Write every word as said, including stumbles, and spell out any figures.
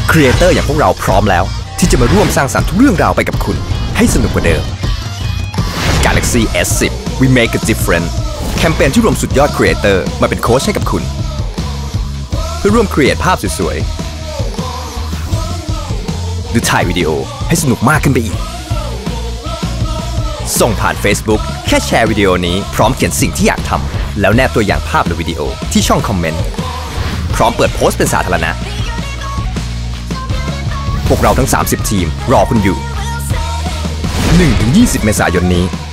ครีเอเตอร์อย่างพวกเราพร้อมแล้วที่จะมาร่วมสร้างสรรค์ทุกเรื่องราวไปกับคุณให้สนุกกว่าเดิม Galaxy เอส สิบ We Make a Difference แคมเปญที่รวมสุดยอดครีเอเตอร์มาเป็นโค้ชให้กับคุณเพื่อร่วมครีเอทภาพสวยๆหรือถ่ายวิดีโอให้สนุกมากขึ้นไปอีกส่งผ่าน Facebook แค่แชร์วิดีโอนี้พร้อมเขียนสิ่งที่อยากทำแล้วแนบตัวอย่างภาพหรือวิดีโอที่ช่องคอมเมนต์พร้อมเปิดโพสต์เป็นสาธารณะพวกเราทั้งสามสิบทีมรอคุณอยู่ หนึ่งถึงยี่สิบ เมษายนนี้